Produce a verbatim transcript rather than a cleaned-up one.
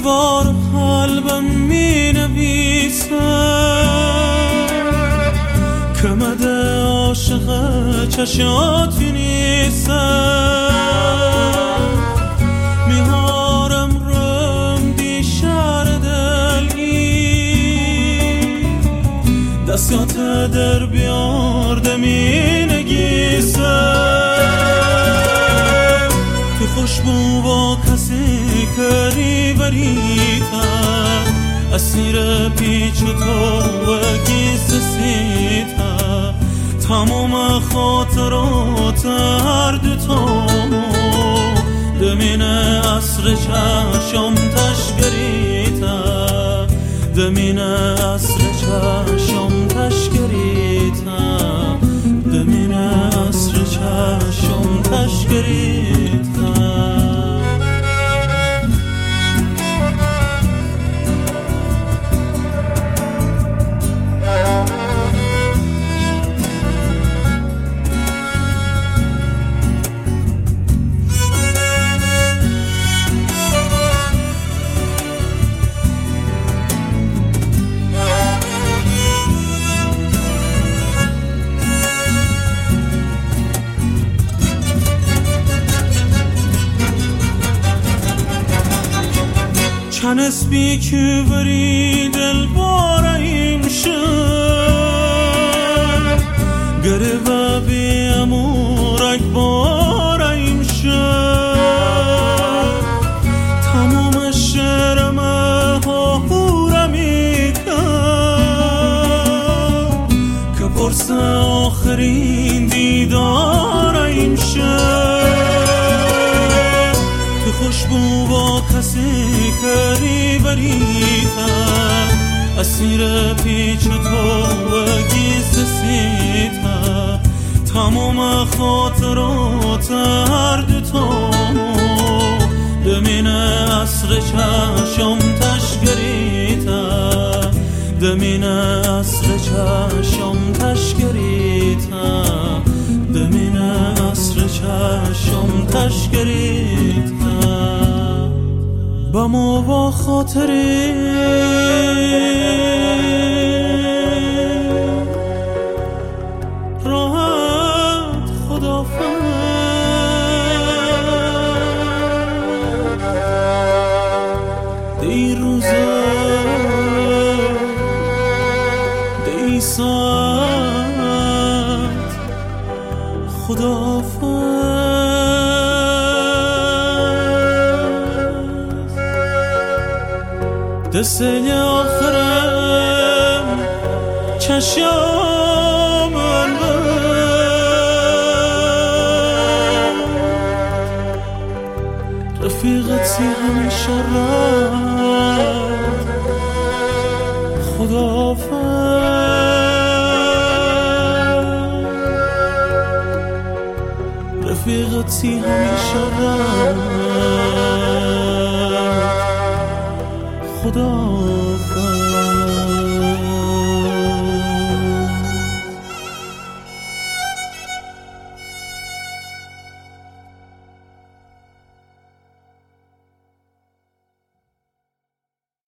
بار قلبم می نویسم که مده عاشق چشاتی نیستم. میهارم رم دی شهر دلگی دستیات در بیارده می نگیسم. تو خوشبو با کسی کری بریتم اسیر پیچ و تو و گیس سیتم. تمام خاطرات هر دوتامو دمین عصر چشم تشکریتم. دمین عصر چشم تشکریتم. دمین عصر چشم تشکریتم. چند اسبی که بری دل باریم شد گره و بی امورک باریم شد. تمام شرم ها هورمی کن که پرس آخرین دیداریم شد. تو خوشبو با کسی کری بریتم اسیر پیچ تو و گیس سیتم. تمام خاطرات هر دوتامو دمین عصر چشم تشکریتم. دمین عصر چشم تشکریتم. دمین عصر چشم تشکریتم. با ما با خاطری راحت خدافظ. دی روزه دی ساعت خدافظ. دسته آخرم چشم رفیقتی همیشه رد خداحافظ. رفیقتی همیشه رد خدا